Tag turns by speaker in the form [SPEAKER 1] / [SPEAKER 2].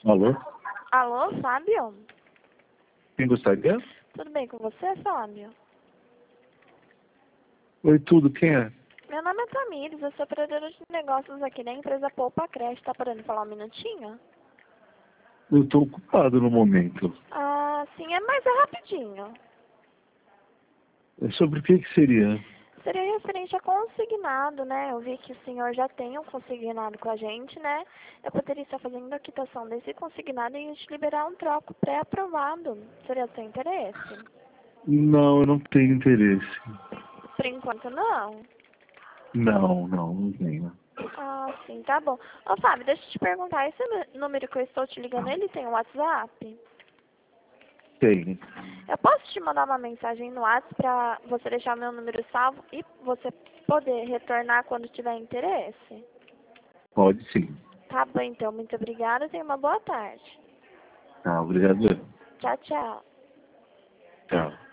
[SPEAKER 1] Alô?
[SPEAKER 2] Alô, Fábio?
[SPEAKER 1] Quem gostaria?
[SPEAKER 2] Tudo bem com você, Fábio?
[SPEAKER 1] Oi, tudo, quem é?
[SPEAKER 2] Meu nome é Tamires, eu sou operadora de negócios aqui da empresa Poupa Creche. Tá podendo falar um minutinho?
[SPEAKER 1] Eu estou ocupado no momento.
[SPEAKER 2] Ah, sim, mas é rapidinho.
[SPEAKER 1] Sobre o que seria?
[SPEAKER 2] Seria referente a consignado, né? Eu vi que o senhor já tem um consignado com a gente, né? Eu poderia estar fazendo a quitação desse consignado e te liberar um troco pré-aprovado. Seria do seu interesse?
[SPEAKER 1] Não, eu não tenho interesse.
[SPEAKER 2] Por enquanto, não.
[SPEAKER 1] Não tenho.
[SPEAKER 2] Ah, sim, tá bom. Ô, Fábio, deixa eu te perguntar, esse número que eu estou te ligando, ele tem um WhatsApp?
[SPEAKER 1] Tenho.
[SPEAKER 2] Eu posso te mandar uma mensagem no WhatsApp pra você deixar meu número salvo e você poder retornar quando tiver interesse?
[SPEAKER 1] Pode sim.
[SPEAKER 2] Tá bom, então. Muito obrigada e tenha uma boa tarde.
[SPEAKER 1] Tá, obrigado.
[SPEAKER 2] Tchau, tchau.
[SPEAKER 1] Tchau.